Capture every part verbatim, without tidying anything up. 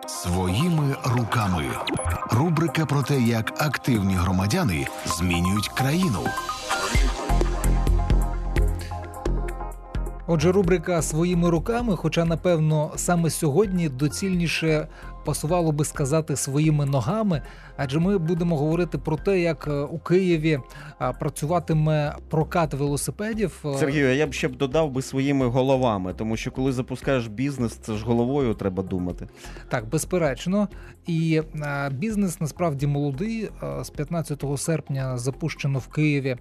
Своїми руками. Рубрика про те, як активні громадяни змінюють країну. Отже, рубрика «Своїми руками», хоча, напевно, саме сьогодні доцільніше пасувало би сказати «своїми ногами», адже ми будемо говорити про те, як у Києві працюватиме прокат велосипедів. Сергію, я б ще б додав би своїми головами, тому що коли запускаєш бізнес, це ж головою треба думати. Так, безперечно. І бізнес насправді молодий. З п'ятнадцятого серпня запущено в Києві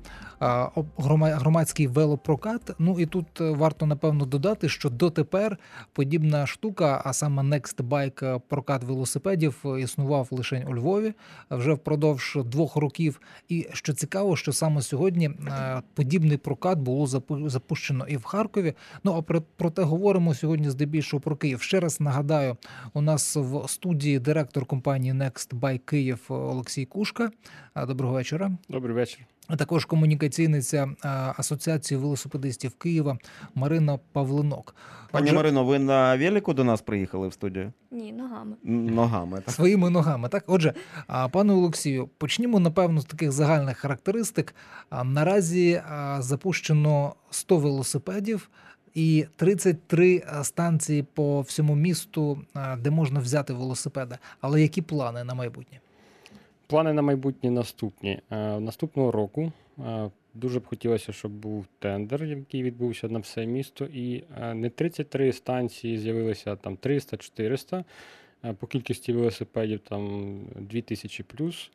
громадський велопрокат. Ну і тут варто, напевно, додати, що дотепер подібна штука, а саме Next Bike прокат велосипедів, існував лише у Львові вже впродовж двох років. І що цікаво, що саме сьогодні подібний прокат було запущено і в Харкові. Ну, а про, про те говоримо сьогодні здебільшого про Київ. Ще раз нагадаю, у нас в студії директор компанії Next Bike Київ Олексій Кушка. Доброго вечора. Добрий вечір. А також комунікаційниця Асоціації велосипедистів Києва Марина Павлинок. Пані Отже... Марино, ви на велику до нас приїхали в студію? Ні, ногами. Ногами, так. Своїми ногами, так? Отже, пане Олексію, почнімо, напевно, з таких загальних характеристик. Наразі запущено сто велосипедів і тридцять три станції по всьому місту, де можна взяти велосипеди. Але які плани на майбутнє? Плани на майбутнє наступні. Наступного року дуже б хотілося, щоб був тендер, який відбувся на все місто, і не тридцять три станції з'явилися, там триста-чотириста, по кількості велосипедів там дві тисячі плюс,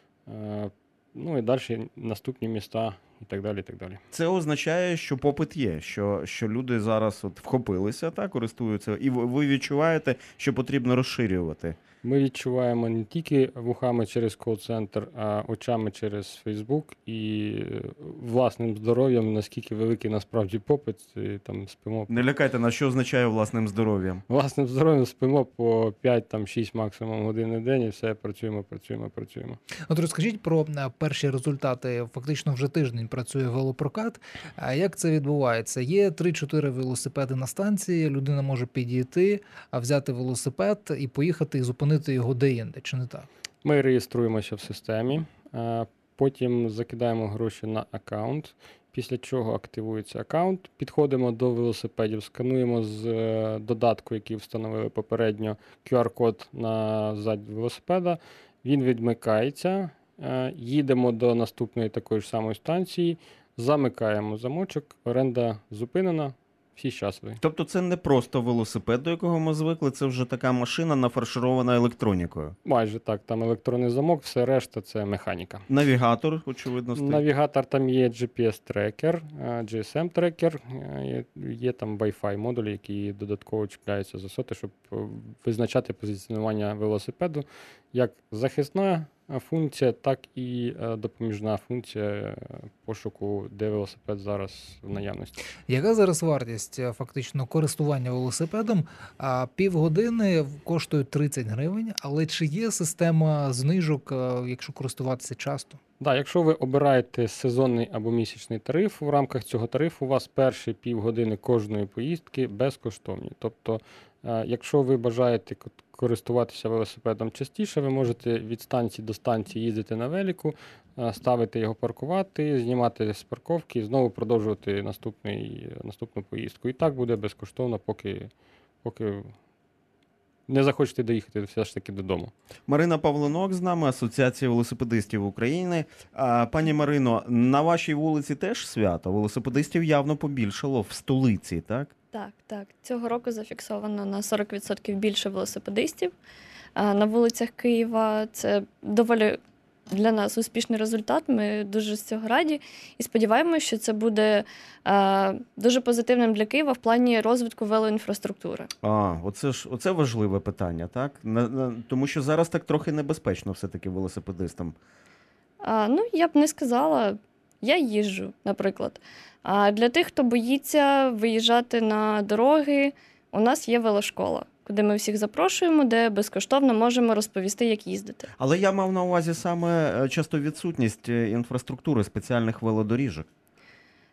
ну і далі наступні міста і так далі, і так далі. Це означає, що попит є, що, що люди зараз от вхопилися, так, користуються, і ви відчуваєте, що потрібно розширювати. Ми відчуваємо не тільки вухами через кол-центр, а очами через Фейсбук і власним здоров'ям, наскільки великий насправді попит. І там спимо. Не лякайте нас, що означає власним здоров'ям? Власним здоров'ям спимо по п'ять-шість максимум годин на день і все, працюємо, працюємо, працюємо. От розкажіть про перші результати. Фактично вже тиждень працює велопрокат. А як це відбувається? Є три-чотири велосипеди на станції, людина може підійти, взяти велосипед і поїхати і зупинити його де-інде, чи не так? Ми реєструємося в системі, потім закидаємо гроші на аккаунт, після чого активується аккаунт, підходимо до велосипедів, скануємо з додатку, який встановили попередньо, ку ар-код на ззаді велосипеда, він відмикається, їдемо до наступної такої ж самої станції, замикаємо замочок, оренда зупинена, всі щасливі. Тобто це не просто велосипед, до якого ми звикли, це вже така машина нафарширована електронікою? Майже так, там електронний замок, все решта це механіка. Навігатор, очевидно, стоїть? Навігатор, там є джі пі ес-трекер, джі ес ем-трекер, є, є там Wi-Fi модуль, який додатково чіпляється за соти, щоб визначати позиціонування велосипеду як захисна функція, так і допоміжна функція пошуку, де велосипед зараз в наявності. Яка зараз вартість фактично користування велосипедом? Півгодини коштує тридцять гривень, але чи є система знижок, якщо користуватися часто? Так, якщо ви обираєте сезонний або місячний тариф, в рамках цього тарифу у вас перші півгодини кожної поїздки безкоштовні. Тобто, якщо ви бажаєте користуватися велосипедом частіше, ви можете від станції до станції їздити на велику, ставити його паркувати, знімати з парковки і знову продовжувати наступний, наступну поїздку. І так буде безкоштовно, поки, поки не захочете доїхати все ж таки додому. Марина Павлинок з нами, Асоціація велосипедистів України. А, пані Марино, на вашій вулиці теж свято? Велосипедистів явно побільшало в столиці, так? Так, так. Цього року зафіксовано на сорок відсотків більше велосипедистів на вулицях Києва. Це доволі для нас успішний результат. Ми дуже з цього раді і сподіваємося, що це буде е, дуже позитивним для Києва в плані розвитку велоінфраструктури. А, оце ж оце важливе питання, так? На, на, тому що зараз так трохи небезпечно все-таки велосипедистам. А, ну, я б не сказала. Я їжджу, наприклад. А для тих, хто боїться виїжджати на дороги, у нас є велошкола, куди ми всіх запрошуємо, де безкоштовно можемо розповісти, як їздити. Але я мав на увазі саме часто відсутність інфраструктури спеціальних велодоріжок.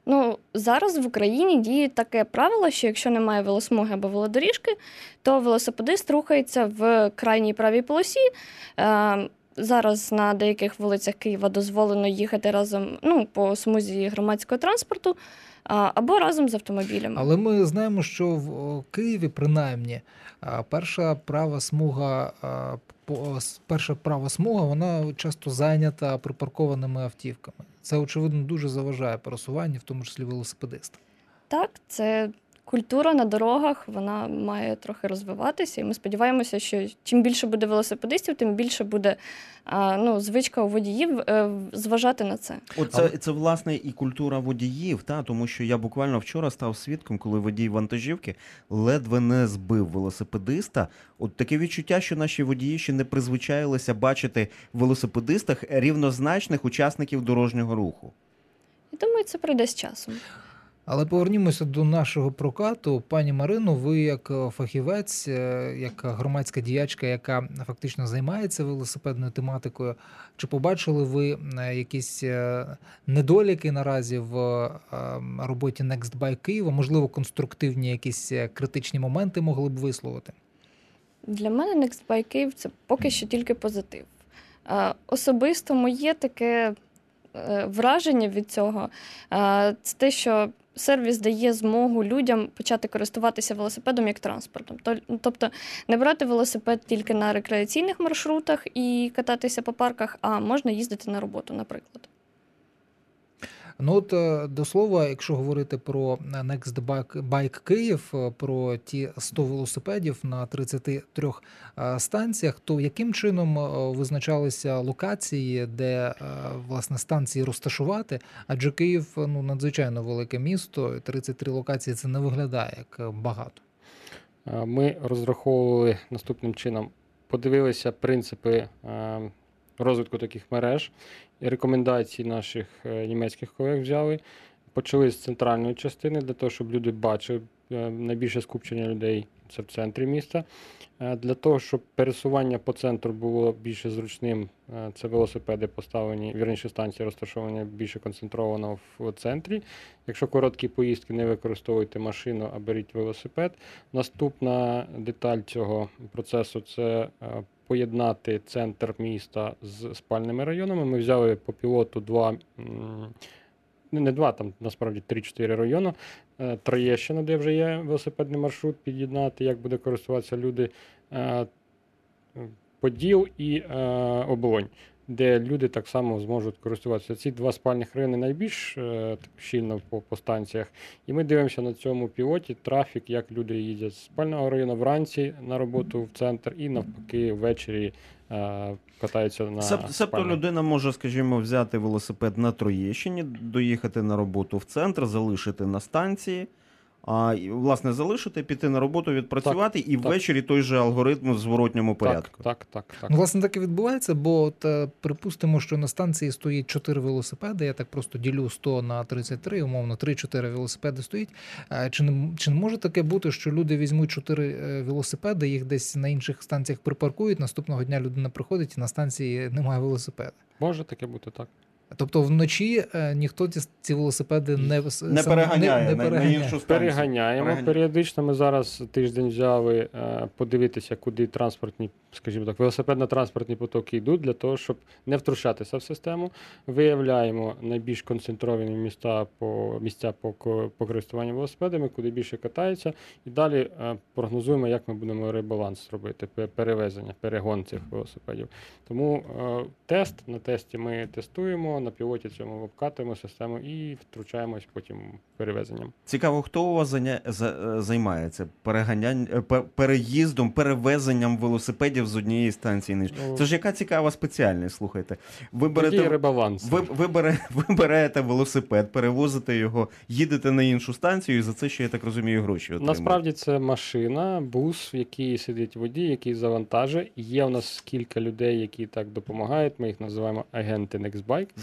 Ну, зараз в Україні діє таке правило, що якщо немає велосмуги або велодоріжки, то велосипедист рухається в крайній правій полосі. Е, Зараз на деяких вулицях Києва дозволено їхати разом, ну, по смузі громадського транспорту а, або разом з автомобілями. Але ми знаємо, що в о, Києві, принаймні, а, перша права смуга, а, по- с- перша права смуга, вона часто зайнята припаркованими автівками. Це, очевидно, дуже заважає пересуванню, в тому числі велосипедистам. Так, це культура на дорогах, вона має трохи розвиватися, і ми сподіваємося, що чим більше буде велосипедистів, тим більше буде а, ну, звичка у водіїв е, зважати на це. Оце це власне і культура водіїв, та тому що я буквально вчора став свідком, коли водій вантажівки ледве не збив велосипедиста. От таке відчуття, що наші водії ще не призвичаїлися бачити в велосипедистах рівнозначних учасників дорожнього руху. І думаю, це прийде з часом. Але повернімося до нашого прокату. Пані Марино, ви як е, фахівець, е, як громадська діячка, яка фактично займається велосипедною тематикою, чи побачили ви е, якісь е, недоліки наразі в е, роботі Next Bike Києва? Можливо, конструктивні якісь е, критичні моменти могли б висловити? Для мене Next Bike Київ – це поки що тільки позитив. Е, Особисто моє таке е, враження від цього е, – це те, що сервіс дає змогу людям почати користуватися велосипедом як транспортом. То- Тобто не брати велосипед тільки на рекреаційних маршрутах і кататися по парках, а можна їздити на роботу, наприклад. Ну от е, до слова, якщо говорити про Next Bike Bike Київ, е, про ті сто велосипедів на тридцяти трьох е, станціях, то яким чином е, визначалися локації, де е, власне станції розташувати? Адже Київ е, ну надзвичайно велике місто, і тридцять три локації це не виглядає як е, багато. Е, Ми розраховували наступним чином, подивилися принципи е, розвитку таких мереж і рекомендації наших е, німецьких колег взяли. Почали з центральної частини, для того, щоб люди бачили е, найбільше скупчення людей це в центрі міста. Е, Для того, щоб пересування по центру було більше зручним, е, це велосипеди поставлені, вірніше станції розташовані більше концентровано в центрі. Якщо короткі поїздки, не використовуйте машину, а беріть велосипед. Наступна деталь цього процесу – це е, поєднати центр міста з спальними районами. Ми взяли по пілоту два, м, ну, не два, там насправді три-чотири райони. Е, Троєщина, де вже є велосипедний маршрут, під'єднати, як буде користуватися люди. Е, Поділ і е, Оболонь, де люди так само зможуть користуватися. Ці два спальних райони найбільш е, так щільно по, по станціях. І ми дивимося на цьому пілоті трафік, як люди їздять з спального району вранці на роботу в центр і навпаки ввечері е, катаються на Себто спальний. людина може, скажімо, взяти велосипед на Троєщині, доїхати на роботу в центр, залишити на станції, а і, власне, залишити, піти на роботу, відпрацювати і так. ввечері той же алгоритм в зворотньому порядку. Так, так, так, так. Ну, власне, так і відбувається, бо от, е, припустимо, що на станції стоїть чотири велосипеди, я так просто ділю сто на тридцять три, умовно, три-чотири велосипеди стоїть. Е, Чи не, чи не може таке бути, що люди візьмуть чотири е, велосипеди, їх десь на інших станціях припаркують, наступного дня людина приходить і на станції немає велосипеда? Може таке бути, так. Тобто вночі е, ніхто ці, ці велосипеди не, Не сам- переганяє, не, не на, на переганяє. іншу станцію. Переганяємо. Переганяє. Періодично ми зараз тиждень взяли е, подивитися, куди транспортні, скажімо так, велосипедно-транспортні потоки йдуть, для того, щоб не втручатися в систему. Виявляємо найбільш концентровані міста по, місця по, ко- по користуванню велосипедами, куди більше катаються. І далі е, прогнозуємо, як ми будемо ребаланс робити, пе- перевезення, перегон цих велосипедів. Тому е, тест, на тесті ми тестуємо, на пілоті цьому обкатуємо систему і втручаємось потім перевезенням. Цікаво, хто у вас заня... за- займається переганянь... е, пе- переїздом, перевезенням велосипедів з однієї станції на іншу? Ну, Це ж яка цікава спеціальність, слухайте. Ви Тоді берете, ребаланс. ви, ви, бере... ви берете велосипед, перевозите його, їдете на іншу станцію і за це ще, я так розумію, гроші отримуєте. Насправді це машина, бус, в якій сидить водій, який завантажує. Є у нас кілька людей, які так допомагають. Ми їх називаємо агенти Nextbike.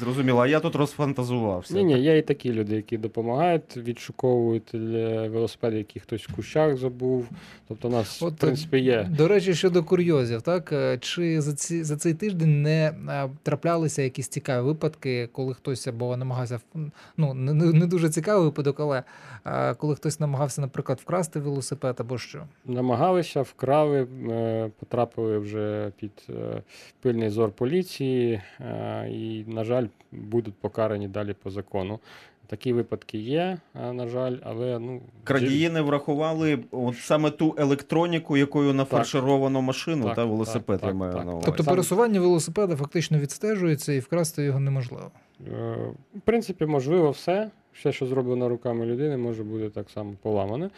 Зрозуміло, а я тут розфантазувався. Ні, ні, є і такі люди, які допомагають, відшуковують велосипеди, які хтось в кущах забув. Тобто у нас, От, в принципі, є. До речі, щодо курйозів, так? Чи за, ці, за цей тиждень не а, траплялися якісь цікаві випадки, коли хтось або намагався, ну, не, не дуже цікавий випадок, але а, коли хтось намагався, наприклад, вкрасти велосипед або що? Намагалися, вкрали, е, потрапили вже під е, пильний зор поліції е, і, на жаль, будуть покарані далі по закону. Такі випадки є, е, на жаль, але... ну Крадії не врахували от саме ту електроніку, якою нафаршировано машину, Так, та велосипед, так, я так, маю так. на увазі. Тобто Сам- пересування велосипеда фактично відстежується і вкрасти його неможливо. Е, В принципі, можливо, все. Все, що зроблено руками людини, може бути так само поламане.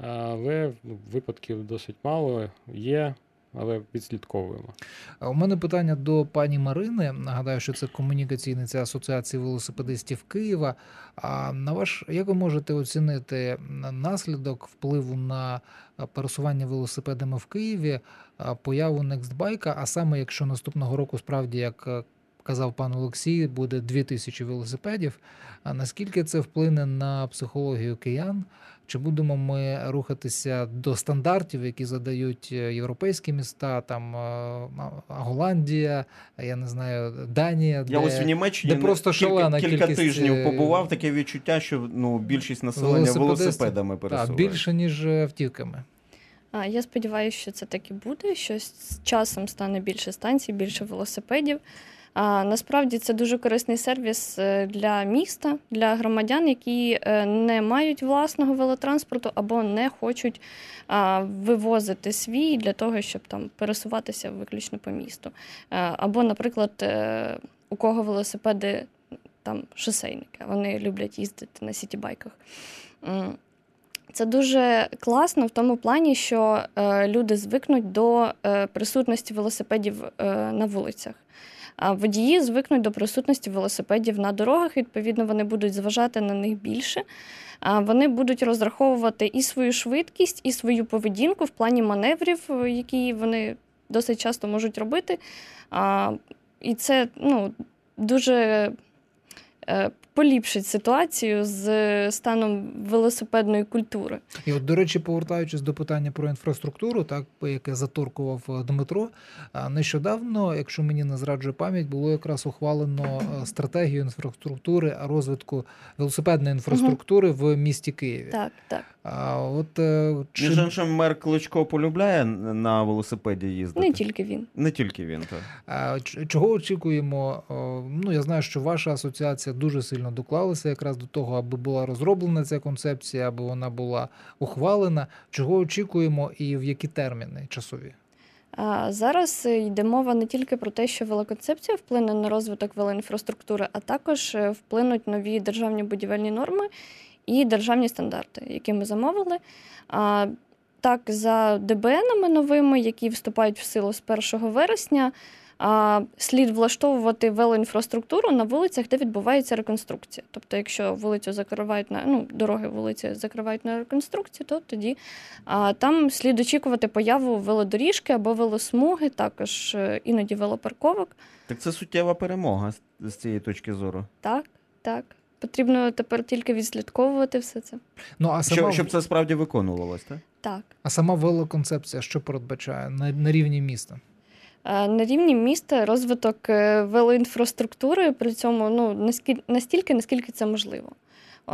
Але ну, випадків досить мало є, але відслідковуємо. А у мене питання до пані Марини. Нагадаю, що це комунікаційниця Асоціації велосипедистів Києва. А на ваш, як ви можете оцінити наслідок впливу на пересування велосипедами в Києві, а, появу Nextbike, а саме якщо наступного року справді, як е, казав пан Олексій, буде дві тисячі велосипедів, а наскільки це вплине на психологію киян? Чи будемо ми рухатися до стандартів, які задають європейські міста, там е, Голландія, я не знаю, Данія, Я де, ось в Німеччині де просто кілька, шалена кілька кількість, тижнів е, побував, таке відчуття, що ну, більшість населення велосипедистів. велосипедами та, пересувається. більше, ніж автівками. А, Я сподіваюся, що це так і буде, що з часом стане більше станцій, більше велосипедів. А, насправді це дуже корисний сервіс е, для міста, для громадян, які е, не мають власного велотранспорту або не хочуть а, вивозити свій для того, щоб там пересуватися виключно по місту. А, або, наприклад, е, у кого велосипеди там шосейники, вони люблять їздити на сітібайках. М. Це дуже класно в тому плані, що е, люди звикнуть до е, присутності велосипедів е, на вулицях. А водії звикнуть до присутності велосипедів на дорогах, відповідно, вони будуть зважати на них більше. А вони будуть розраховувати і свою швидкість, і свою поведінку в плані маневрів, які вони досить часто можуть робити. А, і це ну, дуже е, поліпшить ситуацію з станом велосипедної культури. І от, до речі, повертаючись до питання про інфраструктуру, так, яке заторкував Дмитро, а, нещодавно, якщо мені не зраджує пам'ять, було якраз ухвалено е, стратегію інфраструктури, велосипедної велосипедної інфраструктури в місті Києві. Так, так. А от е, чи... Між іншим, мер Кличко полюбляє на велосипеді їздити? Не тільки він. Не тільки він, так. А ч- чого очікуємо? О, Ну, я знаю, що ваша асоціація дуже сильно доклалася якраз до того, аби була розроблена ця концепція, аби вона була ухвалена. Чого очікуємо і в які терміни часові? А зараз йде мова не тільки про те, що велоконцепція вплине на розвиток велоінфраструктури, а також е, вплинуть нові державні будівельні норми і державні стандарти, які ми замовили. А, так, за ДБНами новими, які вступають в силу з першого вересня, а, слід влаштовувати велоінфраструктуру на вулицях, де відбувається реконструкція. Тобто, якщо вулицю закривають на ну, дороги вулиці закривають на реконструкцію, то тоді а, там слід очікувати появу велодоріжки або велосмуги, також е, іноді велопарковок. Так це суттєва перемога з, з цієї точки зору. Так, так. Потрібно тепер тільки відслідковувати все це. Ну, а сама, Щоб, щоб це справді виконувалось, так? Так. а сама велоконцепція що передбачає на, на рівні міста? Е, На рівні міста розвиток е, велоінфраструктури, при цьому ну, наскільки, настільки, наскільки це можливо. Е,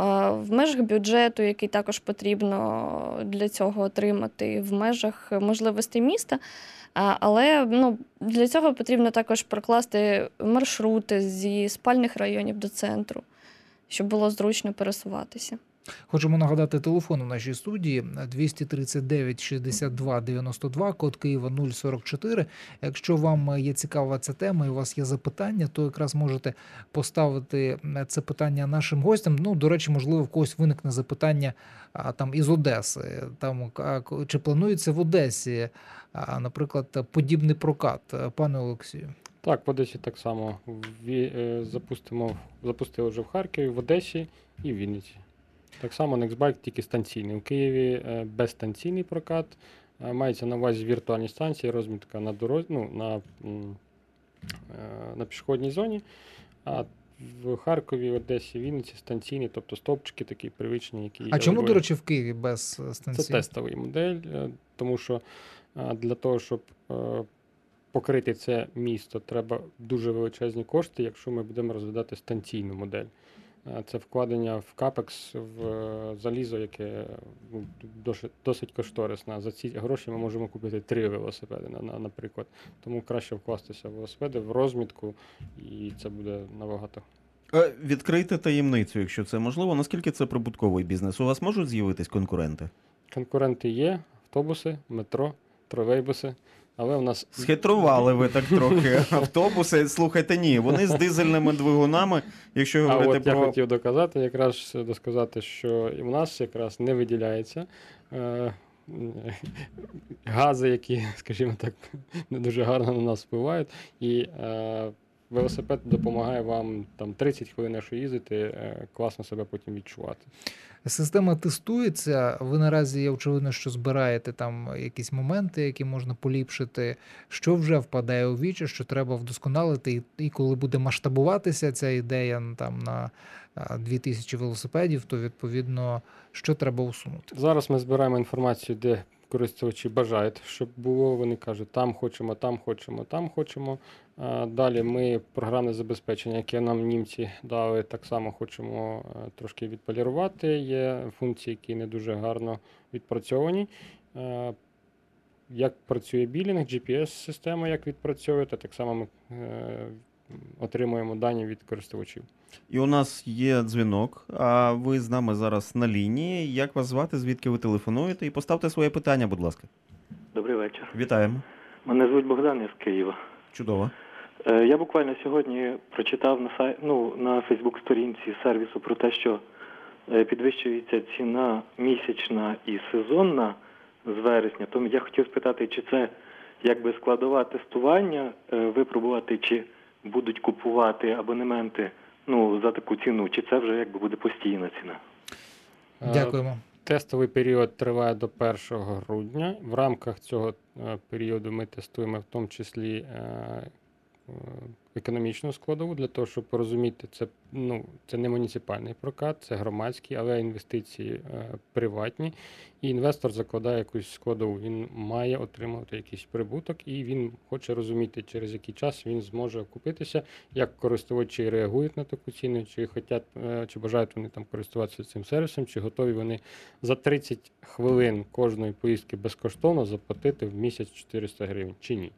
В межах бюджету, який також потрібно для цього отримати, в межах можливостей міста. А, Але ну, для цього потрібно також прокласти маршрути зі спальних районів до центру, щоб було зручно пересуватися. Хочемо нагадати телефон у нашій студії двісті тридцять дев'ять шістдесят два дев'яносто два, код Києва нуль сорок чотири. Якщо вам є цікава ця тема і у вас є запитання, то якраз можете поставити це питання нашим гостям. Ну, до речі, можливо, в когось виникне запитання а, там із Одеси. Там, а, чи планується в Одесі, а, наприклад, подібний прокат? Пане Олексію. Так, в Одесі так само. Ві- е, Запустимо, запустили вже в Харкові, в Одесі і в Вінниці. Так само Nextbike тільки станційний. У Києві е, безстанційний прокат. Е, Мається на увазі віртуальні станції, розмітка на дорозі, ну, на, м, е, на пішохідній зоні. А в Харкові, Одесі, Вінниці станційні, тобто стовпчики такі привичні, які А чому, робили. до речі, в Києві без Це станцій? тестовий модель, е, тому що е, для того, щоб е, покрити це місто, треба дуже величезні кошти, якщо ми будемо розглядати станційну модель. Е, Це вкладення в капекс, в е, залізо, яке ну, досить, досить кошторисне. За ці гроші ми можемо купити три велосипеди, на- на- наприклад. Тому краще вкластися в велосипеди, в розмітку, і це буде набагато. Е, Відкрийте таємницю, якщо це можливо. Наскільки це прибутковий бізнес? У вас можуть з'явитись конкуренти? Конкуренти є, автобуси, метро, тролейбуси, але в нас Схитрували ви так трохи автобуси. Слухайте, ні, вони з дизельними двигунами, якщо А говорити от я про... хотів доказати, якраз досказати, що і в нас якраз не виділяється е, гази, які, скажімо так, не дуже гарно на нас впливають. І е, велосипед допомагає вам там тридцять хвилин, якщо їздити, е, класно себе потім відчувати. Система тестується. Ви наразі, я очевидно, що збираєте там якісь моменти, які можна поліпшити. Що вже впадає у вічі, що треба вдосконалити, і, і коли буде масштабуватися ця ідея ну, там на а, дві тисячі велосипедів, то відповідно що треба усунути? Зараз ми збираємо інформацію, де користувачі бажають, щоб було. Вони кажуть, там хочемо, там хочемо, там хочемо. А далі ми програмне забезпечення, яке нам німці дали, так само хочемо е, трошки відполірувати. Є функції, які не дуже гарно відпрацьовані. Е, Як працює білінг, джі пі ес-система, як відпрацьовує, так само ми е, отримуємо дані від користувачів. І у нас є дзвінок, а ви з нами зараз на лінії. Як вас звати, звідки ви телефонуєте? І поставте своє питання, будь ласка. Добрий вечір. Вітаємо. Мене звуть Богдан, я з Києва. Чудово. Е, Я буквально сьогодні прочитав на сай... ну, на Фейсбук-сторінці сервісу про те, що е, підвищується ціна місячна і сезонна з вересня. Тому я хотів спитати, чи це якби складова тестування, е, випробувати, чи будуть купувати абонементи ну, за таку ціну, чи це вже якби буде постійна ціна. Е, Дякуємо. Тестовий період триває до першого грудня. В рамках цього е, періоду ми тестуємо в тому числі е, е, економічну складову, для того, щоб порозуміти, це, ну, це не муніципальний прокат, це громадський, але інвестиції е, приватні. І інвестор закладає якусь складову. Він має отримувати якийсь прибуток, і він хоче розуміти, через який час він зможе окупитися, як користувачі реагують на таку ціну, чи хотять, е, чи бажають вони там користуватися цим сервісом, чи готові вони за тридцять хвилин кожної поїздки безкоштовно заплатити в місяць чотириста гривень, чи ні.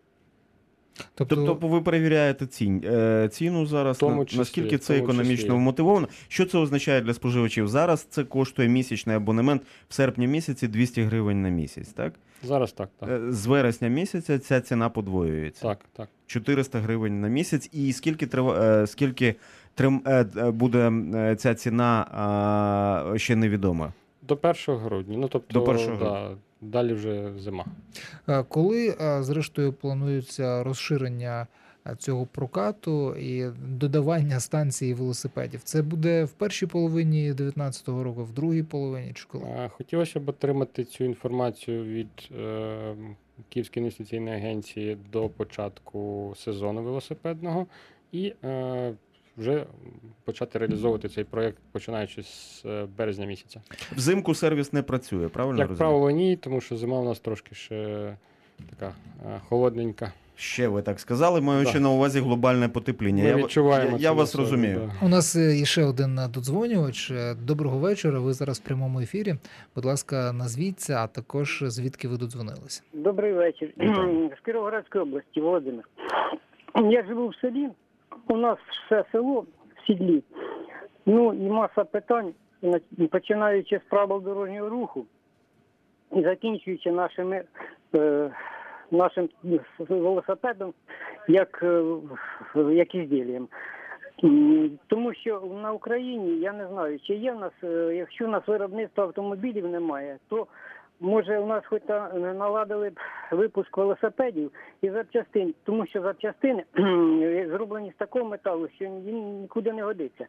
Тобто, Тобто ви перевіряєте цін, е, ціну зараз, В тому на- числі, наскільки в це тому економічно числі. вмотивовано. Що це означає для споживачів? Зараз це коштує місячний абонемент в серпні місяці двісті гривень на місяць, так? Зараз так, так. Е, З вересня місяця ця ціна подвоюється. Так, так. чотириста гривень на місяць. І скільки трива- е, скільки трим- е, е, буде е, ця ціна, а, ще невідомо. До першого грудня. Ну, тобто, До першого да, далі вже зима. е, коли е, зрештою планується розширення е, цього прокату і додавання станцій велосипедів? Це буде в першій половині дев'ятнадцятого року, в другій половині чи коли? А, Хотілося б отримати цю інформацію від е, Київської інвестиційної агенції до початку сезону велосипедного і е, вже почати реалізовувати цей проєкт, починаючи з е, березня місяця. Взимку сервіс не працює, правильно Як розумію? правило, ні, тому що зима у нас трошки ще така е, холодненька. Ще ви так сказали, маючи Да. на увазі глобальне потепління. Ми Я, відчуваємо я, це я на вас собі, розумію. да. У нас е, є ще один е, додзвонювач. Е, Доброго вечора. Ви зараз в прямому ефірі. Будь ласка, назвіться, а також звідки ви додзвонилися. Добрий вечір. Вітаю. З Кіровоградської області, Володимир. Я живу в селі, у нас все село в сідлі. Ну і маса питань, починаючи з правил дорожнього руху і закінчуючи нашими, е, нашим велосипедом як, е, як ізділлям. М, Тому що на Україні, я не знаю, чи є в нас, е, якщо у нас виробництва автомобілів немає, то може у нас хоч та наладили б випуск велосипедів і запчастин, тому що запчастини зроблені з такого металу, що він нікуди не годиться.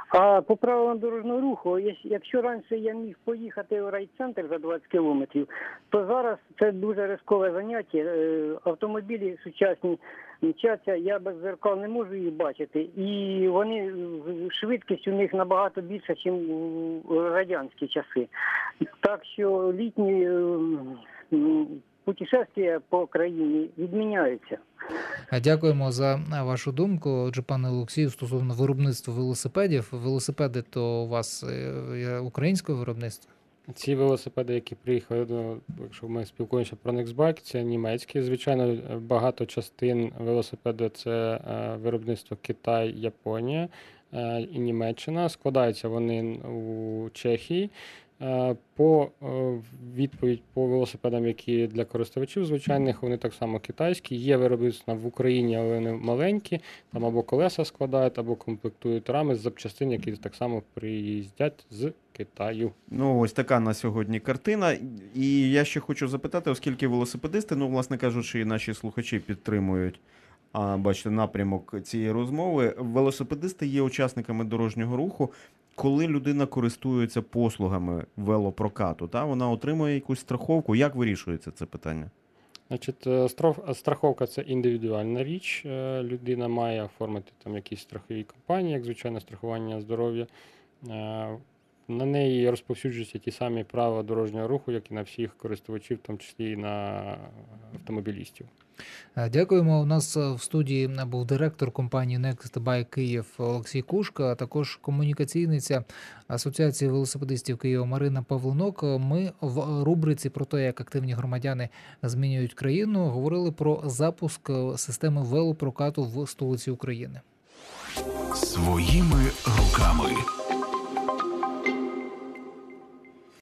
А по правилам дорожнього руху, єс- якщо раніше я міг поїхати в райцентр за двадцять кілометрів, то зараз це дуже ризикове заняття. Е, Автомобілі сучасні мчаться, я без зеркал не можу їх бачити. І вони, е, швидкість у них набагато більша, ніж у радянські часи. Так що літні е, м, путешествия по країні відміняються. А Дякуємо за вашу думку. Отже, пане Олексію, стосовно виробництва велосипедів. Велосипеди то у вас е, є українського виробництва? Ці велосипеди, які приїхали, ну, якщо ми спілкуємося про Nextbike, це німецькі. Звичайно, багато частин велосипеду це е, виробництво Китай, Японія е, і Німеччина. Складаються вони у Чехії. Е, По е, відповідь по велосипедам, які для користувачів звичайних, вони так само китайські. Є виробництво в Україні, але вони маленькі. Там або колеса складають, або комплектують рами з запчастин, які так само приїздять з Китаю. Ну, ось така на сьогодні картина. І я ще хочу запитати, оскільки велосипедисти, ну, власне кажучи, і наші слухачі підтримують, а, бачите, напрямок цієї розмови. Велосипедисти є учасниками дорожнього руху. Коли людина користується послугами велопрокату, та, вона отримує якусь страховку. Як вирішується це питання? Значить, е, строф- страховка – це індивідуальна річ. Е, Людина має оформити там якісь страхові компанії, як звичайне страхування здоров'я. Е, На неї розповсюджуються ті самі правила дорожнього руху, як і на всіх користувачів, в тому числі і на автомобілістів. Е, Дякуємо. У нас е, в студії був директор компанії Nextbike Київ Олексій Кушка, а також комунікаційниця Асоціації велосипедистів Києва Марина Павлинок. Ми в рубриці про те, як активні громадяни змінюють країну, говорили про запуск е, системи велопрокату в столиці України. Своїми руками.